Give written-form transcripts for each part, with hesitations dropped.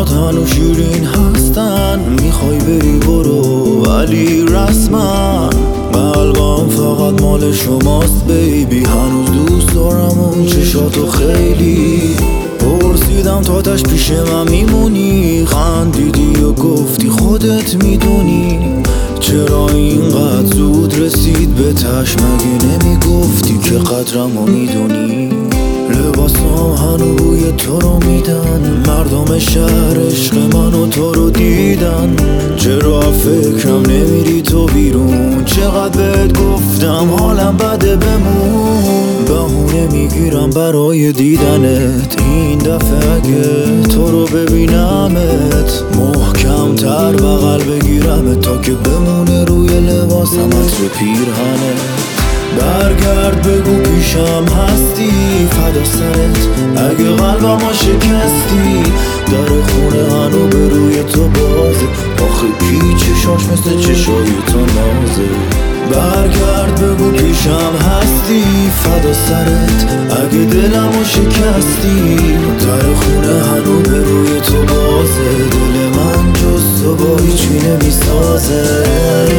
حرفات هنو شیرین هستن، میخوای بری برو ولی رسما قلبم فقط مال شماست بیبی. هنوز دوست دارم اون چشاتو خیلی، پرسیدم تا تاش پیش من میمونی، خندیدی و گفتی خودت میدونی. چرا اینقدر زود رسید به تاش، مگه نمیگفتی که قدرمو میدونی؟ لباسام هنو بوی تو رو میدن، مردم شهر عشق من و تو رو دیدن. چرا فکرم نمیری تو بیرون؟ چقدر بهت گفتم حالم بده بمون. بهونه میگیرم برای دیدنت، این دفعه اگه تو رو ببینمت محکم تر بغل بگیرمت تا که بمونه روی لباسم عطر پیرهنت. برگرد بگو پیشم هستی، فدا سرت اگه قلبمو شکستی. در خونه هنو به روی تو بازه، آخه کی چشاش مثل چشای تو نازه. برگرد بگو پیشم هستی، فدا سرت اگه دلمو شکستی. در خونه هنو به روی تو بازه، دل من جز تو با هیچی نمیسازه.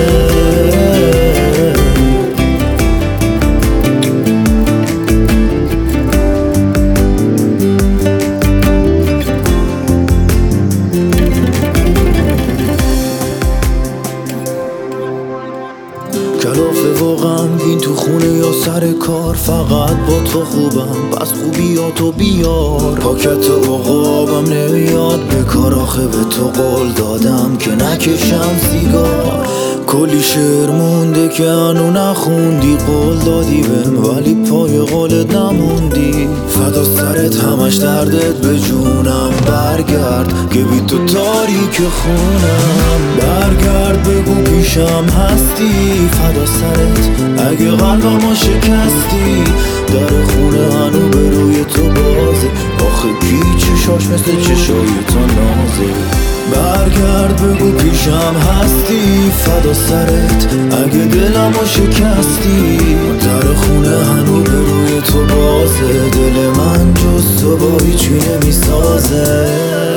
کلافه و غمگین تو خونه یا سر کار، فقط با تو خوبم پس خوبیاتو بیار. پاکت عقابم نمیاد به کار، آخه به تو قول دادم که نکشم سیگار. کلی شعر مونده که هنو نخوندی، قول دادی بهم ولی پای قولت نموندی. فدا سرت همش دردت به جونم، برگرد که بی تو تاریک خونم. برگرد بگو پیشم هستی، فدا سرت اگه قلبمو شکستی. در خونه هنو به روی تو بازه، آخه کی چشاش مثل چشای تو نازه. برگرد بگو پیشم هستی، فدا سرت اگه دلمو شکستی. در خونه هنو به روی تو بازه، دل من جز تو با هیچی نمیسازه.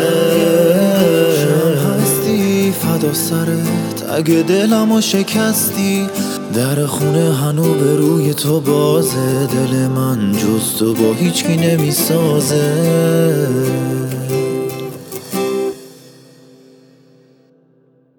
هستی فدا سرت اگه دلمو شکستی. در خونه هنو به روی تو بازه، دل من جز تو با هیچکی نمیسازه.